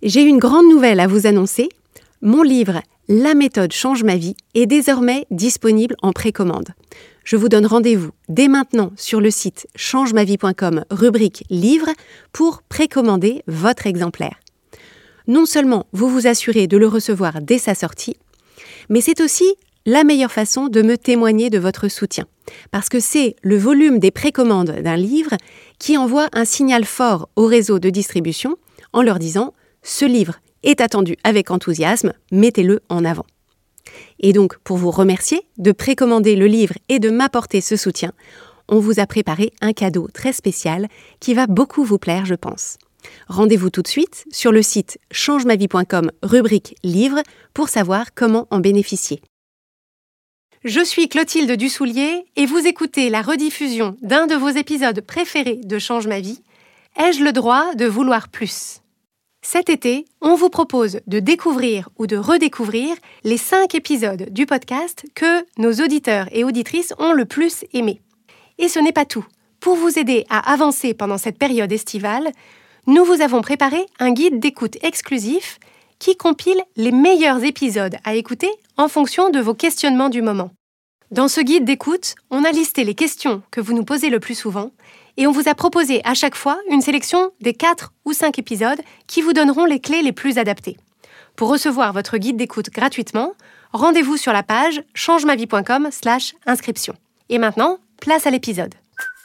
J'ai une grande nouvelle à vous annoncer. Mon livre « La méthode change ma vie » est désormais disponible en précommande. Je vous donne rendez-vous dès maintenant sur le site changemavie.com, rubrique « Livre » pour précommander votre exemplaire. Non seulement vous vous assurez de le recevoir dès sa sortie, mais c'est aussi la meilleure façon de me témoigner de votre soutien. Parce que c'est le volume des précommandes d'un livre qui envoie un signal fort au réseau de distribution en leur disant « Ce livre est attendu avec enthousiasme, mettez-le en avant ». Et donc, pour vous remercier de précommander le livre et de m'apporter ce soutien, on vous a préparé un cadeau très spécial qui va beaucoup vous plaire, je pense. Rendez-vous tout de suite sur le site changemavie.com, rubrique « Livre » pour savoir comment en bénéficier. Je suis Clotilde Dussoulier et vous écoutez la rediffusion d'un de vos épisodes préférés de Change ma vie. Ai-je le droit de vouloir plus ? Cet été, on vous propose de découvrir ou de redécouvrir les 5 épisodes du podcast que nos auditeurs et auditrices ont le plus aimés. Et ce n'est pas tout. Pour vous aider à avancer pendant cette période estivale, nous vous avons préparé un guide d'écoute exclusif qui compile les meilleurs épisodes à écouter en fonction de vos questionnements du moment. Dans ce guide d'écoute, on a listé les questions que vous nous posez le plus souvent et on vous a proposé à chaque fois une sélection des 4 ou 5 épisodes qui vous donneront les clés les plus adaptées. Pour recevoir votre guide d'écoute gratuitement, rendez-vous sur la page changemavie.com/inscription. Et maintenant, place à l'épisode.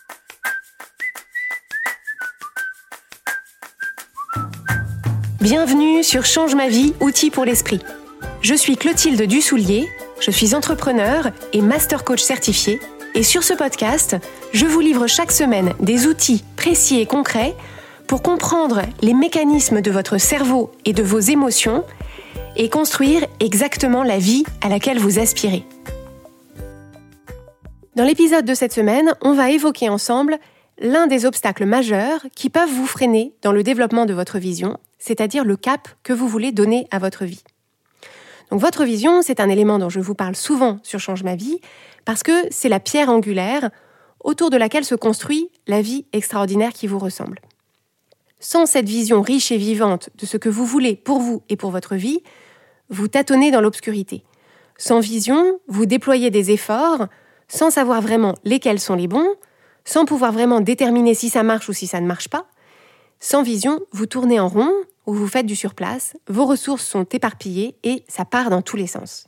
Bienvenue sur Change ma vie, outils pour l'esprit. Je suis Clotilde Dussoulier, je suis entrepreneur et master coach certifié. Et sur ce podcast, je vous livre chaque semaine des outils précis et concrets pour comprendre les mécanismes de votre cerveau et de vos émotions et construire exactement la vie à laquelle vous aspirez. Dans l'épisode de cette semaine, on va évoquer ensemble l'un des obstacles majeurs qui peuvent vous freiner dans le développement de votre vision, c'est-à-dire le cap que vous voulez donner à votre vie. Donc votre vision, c'est un élément dont je vous parle souvent sur Change ma vie, parce que c'est la pierre angulaire autour de laquelle se construit la vie extraordinaire qui vous ressemble. Sans cette vision riche et vivante de ce que vous voulez pour vous et pour votre vie, vous tâtonnez dans l'obscurité. Sans vision, vous déployez des efforts sans savoir vraiment lesquels sont les bons, sans pouvoir vraiment déterminer si ça marche ou si ça ne marche pas. Sans vision, vous tournez en rond ou vous faites du surplace, vos ressources sont éparpillées et ça part dans tous les sens.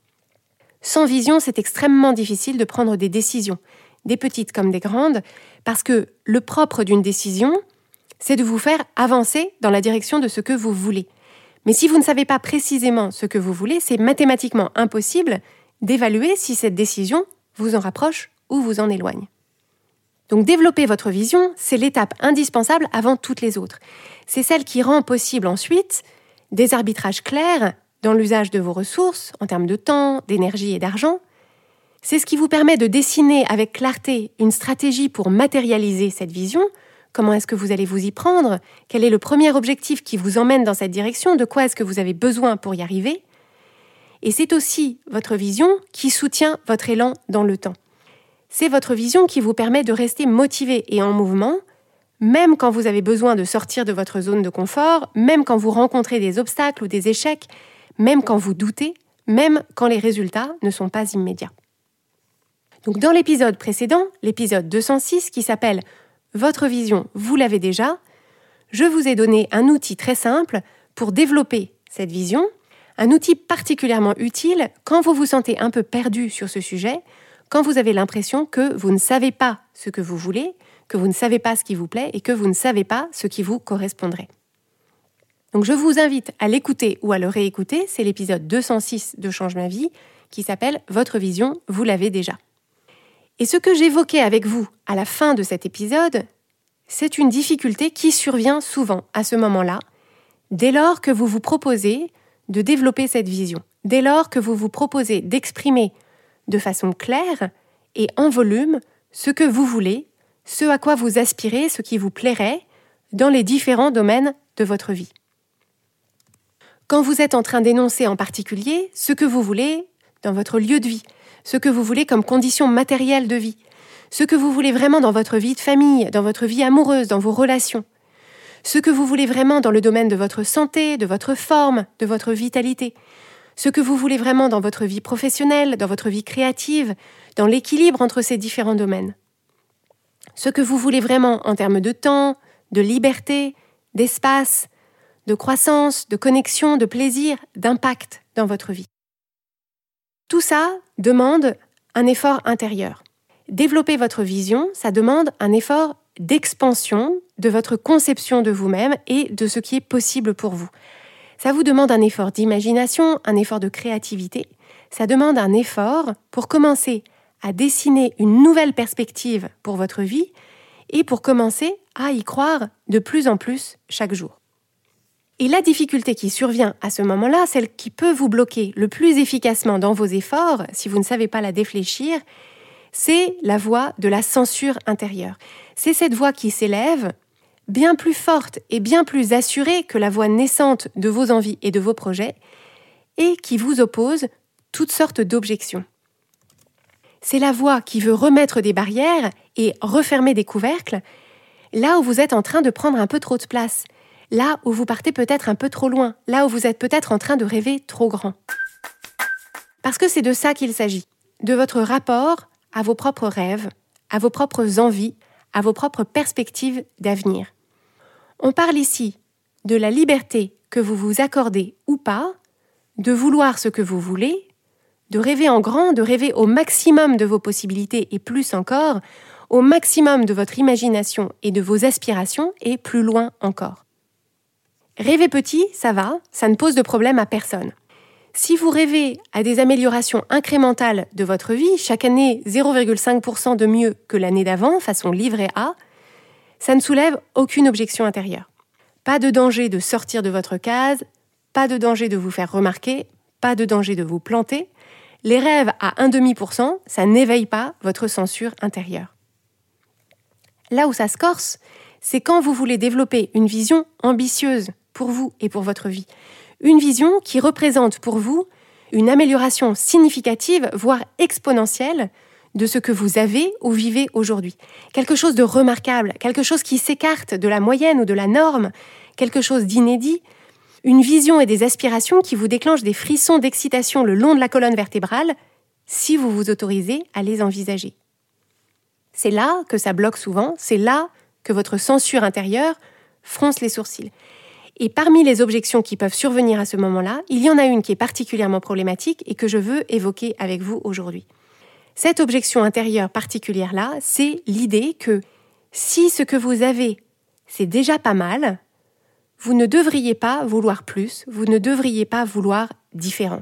Sans vision, c'est extrêmement difficile de prendre des décisions, des petites comme des grandes, parce que le propre d'une décision, c'est de vous faire avancer dans la direction de ce que vous voulez. Mais si vous ne savez pas précisément ce que vous voulez, c'est mathématiquement impossible d'évaluer si cette décision vous en rapproche ou vous en éloigne. Donc développer votre vision, c'est l'étape indispensable avant toutes les autres. C'est celle qui rend possible ensuite des arbitrages clairs dans l'usage de vos ressources, en termes de temps, d'énergie et d'argent. C'est ce qui vous permet de dessiner avec clarté une stratégie pour matérialiser cette vision. Comment est-ce que vous allez vous y prendre ? Quel est le premier objectif qui vous emmène dans cette direction ? De quoi est-ce que vous avez besoin pour y arriver ? Et c'est aussi votre vision qui soutient votre élan dans le temps. C'est votre vision qui vous permet de rester motivé et en mouvement, même quand vous avez besoin de sortir de votre zone de confort, même quand vous rencontrez des obstacles ou des échecs, même quand vous doutez, même quand les résultats ne sont pas immédiats. Donc dans l'épisode précédent, l'épisode 206 qui s'appelle « Votre vision, vous l'avez déjà », je vous ai donné un outil très simple pour développer cette vision, un outil particulièrement utile quand vous vous sentez un peu perdu sur ce sujet, quand vous avez l'impression que vous ne savez pas ce que vous voulez, que vous ne savez pas ce qui vous plaît et que vous ne savez pas ce qui vous correspondrait. Donc je vous invite à l'écouter ou à le réécouter, c'est l'épisode 206 de Change ma vie qui s'appelle « Votre vision, vous l'avez déjà ». Et ce que j'évoquais avec vous à la fin de cet épisode, c'est une difficulté qui survient souvent à ce moment-là, dès lors que vous vous proposez de développer cette vision, dès lors que vous vous proposez d'exprimer de façon claire et en volume ce que vous voulez, ce à quoi vous aspirez, ce qui vous plairait dans les différents domaines de votre vie. Quand vous êtes en train d'énoncer en particulier ce que vous voulez dans votre lieu de vie, ce que vous voulez comme conditions matérielles de vie, ce que vous voulez vraiment dans votre vie de famille, dans votre vie amoureuse, dans vos relations, ce que vous voulez vraiment dans le domaine de votre santé, de votre forme, de votre vitalité, ce que vous voulez vraiment dans votre vie professionnelle, dans votre vie créative, dans l'équilibre entre ces différents domaines. Ce que vous voulez vraiment en termes de temps, de liberté, d'espace, de croissance, de connexion, de plaisir, d'impact dans votre vie. Tout ça demande un effort intérieur. Développer votre vision, ça demande un effort d'expansion de votre conception de vous-même et de ce qui est possible pour vous. Ça vous demande un effort d'imagination, un effort de créativité. Ça demande un effort pour commencer à dessiner une nouvelle perspective pour votre vie et pour commencer à y croire de plus en plus chaque jour. Et la difficulté qui survient à ce moment-là, celle qui peut vous bloquer le plus efficacement dans vos efforts, si vous ne savez pas la défléchir, c'est la voix de la censure intérieure. C'est cette voix qui s'élève, bien plus forte et bien plus assurée que la voix naissante de vos envies et de vos projets, et qui vous oppose toutes sortes d'objections. C'est la voix qui veut remettre des barrières et refermer des couvercles, là où vous êtes en train de prendre un peu trop de place, là où vous partez peut-être un peu trop loin, là où vous êtes peut-être en train de rêver trop grand. Parce que c'est de ça qu'il s'agit, de votre rapport à vos propres rêves, à vos propres envies, à vos propres perspectives d'avenir. On parle ici de la liberté que vous vous accordez ou pas, de vouloir ce que vous voulez, de rêver en grand, de rêver au maximum de vos possibilités et plus encore, au maximum de votre imagination et de vos aspirations et plus loin encore. Rêver petit, ça va, ça ne pose de problème à personne. Si vous rêvez à des améliorations incrémentales de votre vie, chaque année 0,5% de mieux que l'année d'avant, façon livret A, ça ne soulève aucune objection intérieure. Pas de danger de sortir de votre case, pas de danger de vous faire remarquer, pas de danger de vous planter. Les rêves à 0,5%, ça n'éveille pas votre censure intérieure. Là où ça se corse, c'est quand vous voulez développer une vision ambitieuse pour vous et pour votre vie. Une vision qui représente pour vous une amélioration significative, voire exponentielle, de ce que vous avez ou vivez aujourd'hui. Quelque chose de remarquable, quelque chose qui s'écarte de la moyenne ou de la norme, quelque chose d'inédit, une vision et des aspirations qui vous déclenchent des frissons d'excitation le long de la colonne vertébrale, si vous vous autorisez à les envisager. C'est là que ça bloque souvent, c'est là que votre censure intérieure fronce les sourcils. Et parmi les objections qui peuvent survenir à ce moment-là, il y en a une qui est particulièrement problématique et que je veux évoquer avec vous aujourd'hui. Cette objection intérieure particulière-là, c'est l'idée que si ce que vous avez, c'est déjà pas mal, vous ne devriez pas vouloir plus, vous ne devriez pas vouloir différent.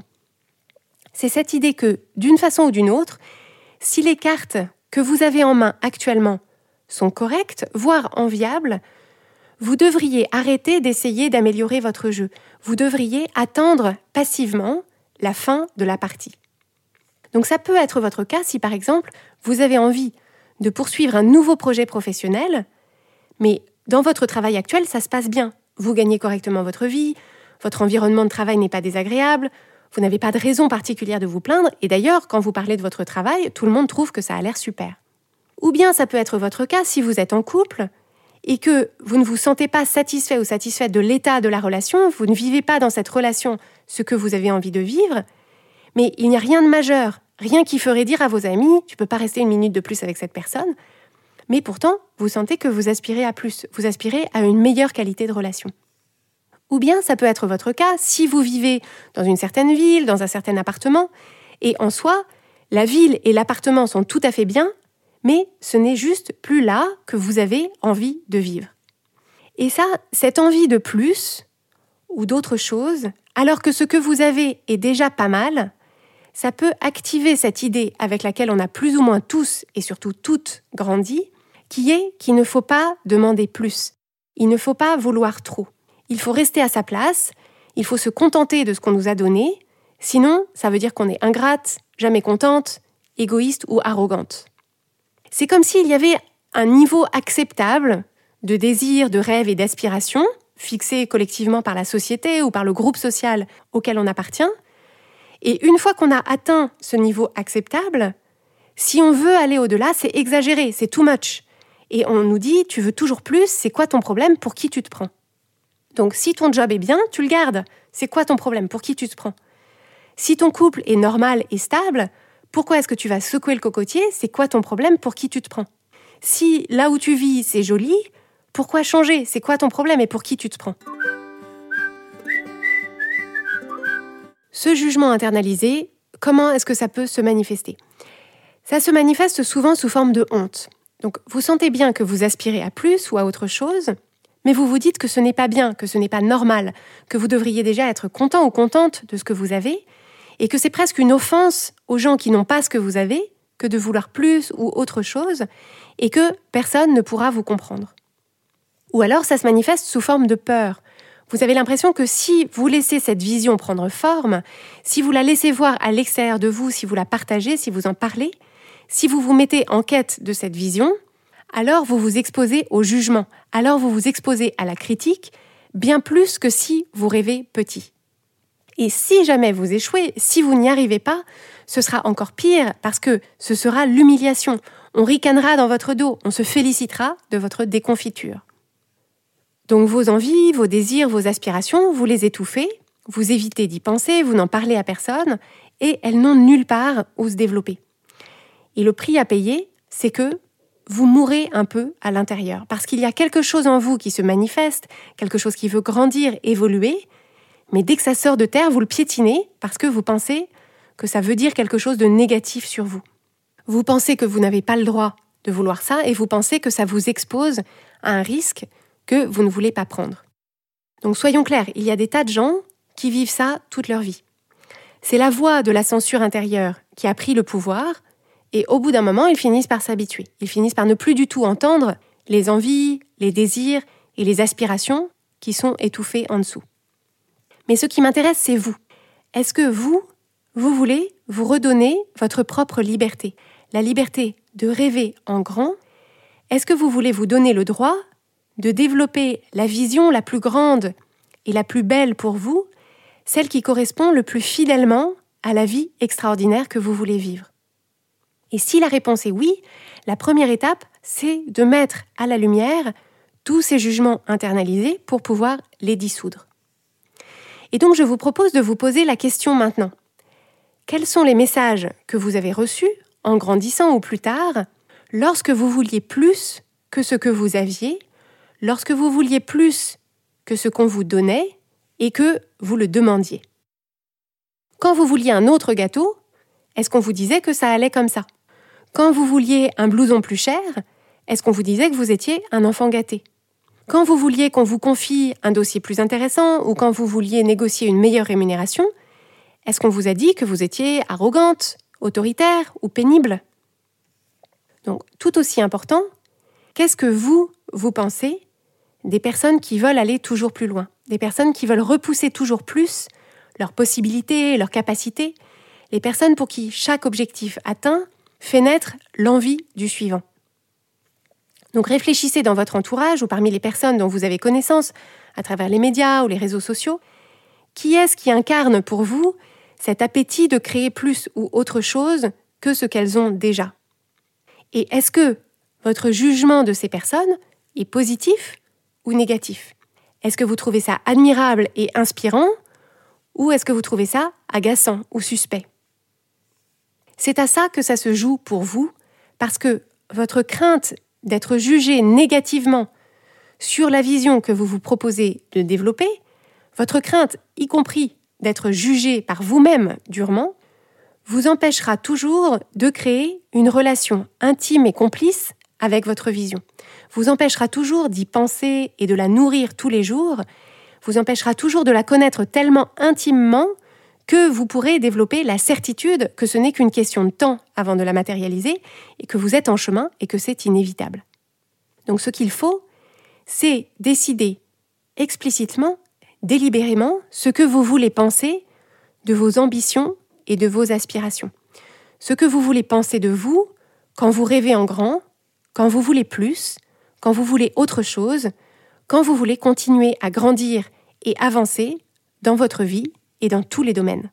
C'est cette idée que, d'une façon ou d'une autre, si les cartes que vous avez en main actuellement sont correctes, voire enviables, vous devriez arrêter d'essayer d'améliorer votre jeu. Vous devriez attendre passivement la fin de la partie. Donc ça peut être votre cas si, par exemple, vous avez envie de poursuivre un nouveau projet professionnel, mais dans votre travail actuel, ça se passe bien. Vous gagnez correctement votre vie, votre environnement de travail n'est pas désagréable, vous n'avez pas de raison particulière de vous plaindre, et d'ailleurs, quand vous parlez de votre travail, tout le monde trouve que ça a l'air super. Ou bien ça peut être votre cas si vous êtes en couple, et que vous ne vous sentez pas satisfait ou satisfaite de l'état de la relation, vous ne vivez pas dans cette relation ce que vous avez envie de vivre, mais il n'y a rien de majeur, rien qui ferait dire à vos amis « tu peux pas rester une minute de plus avec cette personne », mais pourtant, vous sentez que vous aspirez à plus, vous aspirez à une meilleure qualité de relation. Ou bien ça peut être votre cas si vous vivez dans une certaine ville, dans un certain appartement, et en soi, la ville et l'appartement sont tout à fait bien, mais ce n'est juste plus là que vous avez envie de vivre. Et ça, cette envie de plus ou d'autre chose, alors que ce que vous avez est déjà pas mal, ça peut activer cette idée avec laquelle on a plus ou moins tous et surtout toutes grandi, qui est qu'il ne faut pas demander plus. Il ne faut pas vouloir trop. Il faut rester à sa place, il faut se contenter de ce qu'on nous a donné, sinon ça veut dire qu'on est ingrate, jamais contente, égoïste ou arrogante. C'est comme s'il y avait un niveau acceptable de désir, de rêve et d'aspiration, fixé collectivement par la société ou par le groupe social auquel on appartient. Et une fois qu'on a atteint ce niveau acceptable, si on veut aller au-delà, c'est exagéré, c'est too much. Et on nous dit, tu veux toujours plus, c'est quoi ton problème, pour qui tu te prends? Donc si ton job est bien, tu le gardes. C'est quoi ton problème, pour qui tu te prends? Si ton couple est normal et stable, pourquoi est-ce que tu vas secouer le cocotier? C'est quoi ton problème, pour qui tu te prends? Si là où tu vis, c'est joli, pourquoi changer? C'est quoi ton problème et pour qui tu te prends? Ce jugement internalisé, comment est-ce que ça peut se manifester? Ça se manifeste souvent sous forme de honte. Donc vous sentez bien que vous aspirez à plus ou à autre chose, mais vous vous dites que ce n'est pas bien, que ce n'est pas normal, que vous devriez déjà être content ou contente de ce que vous avez, et que c'est presque une offense aux gens qui n'ont pas ce que vous avez, que de vouloir plus ou autre chose, et que personne ne pourra vous comprendre. Ou alors ça se manifeste sous forme de peur. Vous avez l'impression que si vous laissez cette vision prendre forme, si vous la laissez voir à l'extérieur de vous, si vous la partagez, si vous en parlez, si vous vous mettez en quête de cette vision, alors vous vous exposez au jugement, alors vous vous exposez à la critique, bien plus que si vous rêvez petit. Et si jamais vous échouez, si vous n'y arrivez pas, ce sera encore pire parce que ce sera l'humiliation. On ricanera dans votre dos, on se félicitera de votre déconfiture. Donc vos envies, vos désirs, vos aspirations, vous les étouffez, vous évitez d'y penser, vous n'en parlez à personne, et elles n'ont nulle part où se développer. Et le prix à payer, c'est que vous mourrez un peu à l'intérieur, parce qu'il y a quelque chose en vous qui se manifeste, quelque chose qui veut grandir, évoluer, mais dès que ça sort de terre, vous le piétinez, parce que vous pensez que ça veut dire quelque chose de négatif sur vous. Vous pensez que vous n'avez pas le droit de vouloir ça, et vous pensez que ça vous expose à un risque que vous ne voulez pas prendre. Donc soyons clairs, il y a des tas de gens qui vivent ça toute leur vie. C'est la voix de la censure intérieure qui a pris le pouvoir, et au bout d'un moment, ils finissent par s'habituer. Ils finissent par ne plus du tout entendre les envies, les désirs et les aspirations qui sont étouffées en dessous. Mais ce qui m'intéresse, c'est vous. Est-ce que vous voulez vous redonner votre propre liberté? La liberté de rêver en grand? Est-ce que vous voulez vous donner le droit de développer la vision la plus grande et la plus belle pour vous, celle qui correspond le plus fidèlement à la vie extraordinaire que vous voulez vivre? Et si la réponse est oui, la première étape, c'est de mettre à la lumière tous ces jugements internalisés pour pouvoir les dissoudre. Et donc je vous propose de vous poser la question maintenant. Quels sont les messages que vous avez reçus, en grandissant ou plus tard, lorsque vous vouliez plus que ce que vous aviez, lorsque vous vouliez plus que ce qu'on vous donnait et que vous le demandiez? Quand vous vouliez un autre gâteau, est-ce qu'on vous disait que ça allait comme ça? Quand vous vouliez un blouson plus cher, est-ce qu'on vous disait que vous étiez un enfant gâté? Quand vous vouliez qu'on vous confie un dossier plus intéressant ou quand vous vouliez négocier une meilleure rémunération, est-ce qu'on vous a dit que vous étiez arrogante, autoritaire ou pénible? Donc, tout aussi important, qu'est-ce que vous pensez des personnes qui veulent aller toujours plus loin, des personnes qui veulent repousser toujours plus leurs possibilités, leurs capacités, les personnes pour qui chaque objectif atteint fait naître l'envie du suivant. Donc réfléchissez dans votre entourage ou parmi les personnes dont vous avez connaissance, à travers les médias ou les réseaux sociaux, qui est-ce qui incarne pour vous cet appétit de créer plus ou autre chose que ce qu'elles ont déjà? Et est-ce que votre jugement de ces personnes est positif ou négatif? Est-ce que vous trouvez ça admirable et inspirant ou est-ce que vous trouvez ça agaçant ou suspect? C'est à ça que ça se joue pour vous, parce que votre crainte d'être jugé négativement sur la vision que vous vous proposez de développer, votre crainte, y compris d'être jugé par vous-même durement, vous empêchera toujours de créer une relation intime et complice avec votre vision. Vous empêchera toujours d'y penser et de la nourrir tous les jours, vous empêchera toujours de la connaître tellement intimement que vous pourrez développer la certitude que ce n'est qu'une question de temps avant de la matérialiser et que vous êtes en chemin et que c'est inévitable. Donc ce qu'il faut, c'est décider explicitement, délibérément, ce que vous voulez penser de vos ambitions et de vos aspirations. Ce que vous voulez penser de vous quand vous rêvez en grand, quand vous voulez plus, quand vous voulez autre chose, quand vous voulez continuer à grandir et avancer dans votre vie et dans tous les domaines.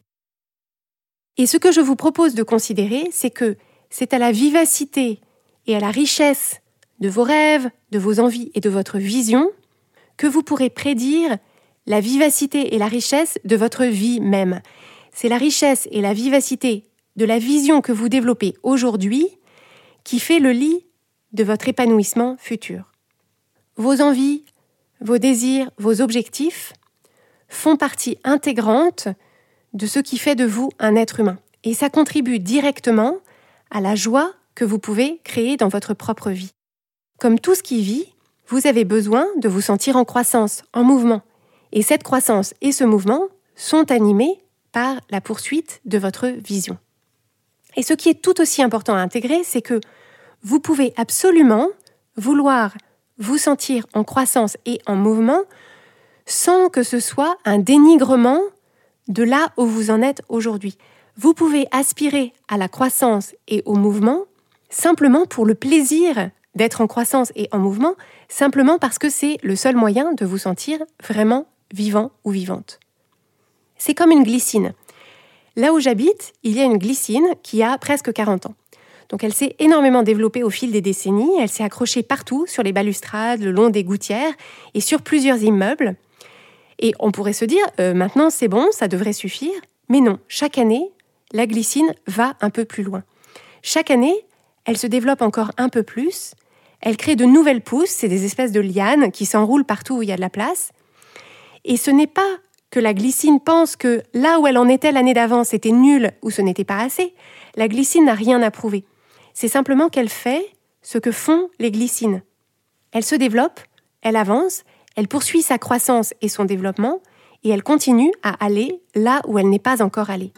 Et ce que je vous propose de considérer, c'est que c'est à la vivacité et à la richesse de vos rêves, de vos envies et de votre vision que vous pourrez prédire la vivacité et la richesse de votre vie même. C'est la richesse et la vivacité de la vision que vous développez aujourd'hui qui fait le lit de votre épanouissement futur. Vos envies, vos désirs, vos objectifs font partie intégrante de ce qui fait de vous un être humain. Et ça contribue directement à la joie que vous pouvez créer dans votre propre vie. Comme tout ce qui vit, vous avez besoin de vous sentir en croissance, en mouvement. Et cette croissance et ce mouvement sont animés par la poursuite de votre vision. Et ce qui est tout aussi important à intégrer, c'est que vous pouvez absolument vouloir vous sentir en croissance et en mouvement sans que ce soit un dénigrement de là où vous en êtes aujourd'hui. Vous pouvez aspirer à la croissance et au mouvement simplement pour le plaisir d'être en croissance et en mouvement, simplement parce que c'est le seul moyen de vous sentir vraiment vivant ou vivante. C'est comme une glycine. Là où j'habite, il y a une glycine qui a presque 40 ans. Donc elle s'est énormément développée au fil des décennies, elle s'est accrochée partout, sur les balustrades, le long des gouttières et sur plusieurs immeubles. Et on pourrait se dire, maintenant c'est bon, ça devrait suffire. Mais non, chaque année, la glycine va un peu plus loin. Chaque année, elle se développe encore un peu plus, elle crée de nouvelles pousses, c'est des espèces de lianes qui s'enroulent partout où il y a de la place. Et ce n'est pas que la glycine pense que là où elle en était l'année d'avant, c'était nul ou ce n'était pas assez. La glycine n'a rien à prouver. C'est simplement qu'elle fait ce que font les glycines. Elle se développe, elle avance, elle poursuit sa croissance et son développement, et elle continue à aller là où elle n'est pas encore allée.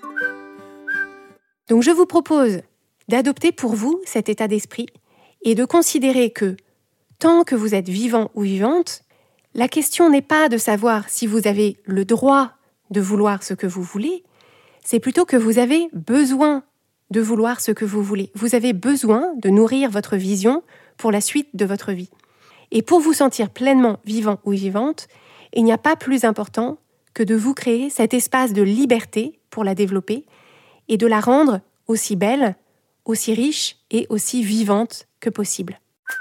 Donc je vous propose d'adopter pour vous cet état d'esprit et de considérer que, tant que vous êtes vivant ou vivante, la question n'est pas de savoir si vous avez le droit de vouloir ce que vous voulez, c'est plutôt que vous avez besoin de vouloir ce que vous voulez. Vous avez besoin de nourrir votre vision pour la suite de votre vie. Et pour vous sentir pleinement vivant ou vivante, il n'y a pas plus important que de vous créer cet espace de liberté pour la développer et de la rendre aussi belle, aussi riche et aussi vivante que possible.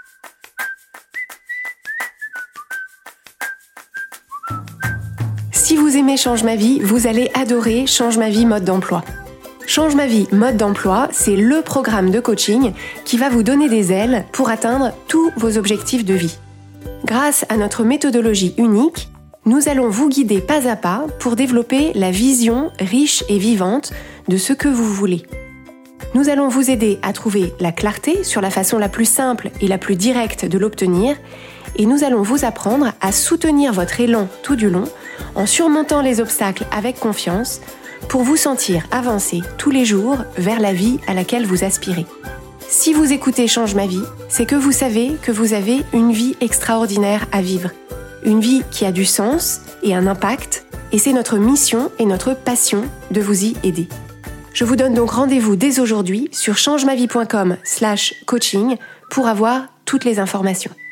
Si vous aimez Change ma vie, vous allez adorer Change ma vie mode d'emploi. Change ma vie mode d'emploi, c'est le programme de coaching qui va vous donner des ailes pour atteindre tous vos objectifs de vie. Grâce à notre méthodologie unique, nous allons vous guider pas à pas pour développer la vision riche et vivante de ce que vous voulez. Nous allons vous aider à trouver la clarté sur la façon la plus simple et la plus directe de l'obtenir, et nous allons vous apprendre à soutenir votre élan tout du long en surmontant les obstacles avec confiance pour vous sentir avancer tous les jours vers la vie à laquelle vous aspirez. Si vous écoutez Change ma vie, c'est que vous savez que vous avez une vie extraordinaire à vivre. Une vie qui a du sens et un impact, et c'est notre mission et notre passion de vous y aider. Je vous donne donc rendez-vous dès aujourd'hui sur changemavie.com/coaching pour avoir toutes les informations.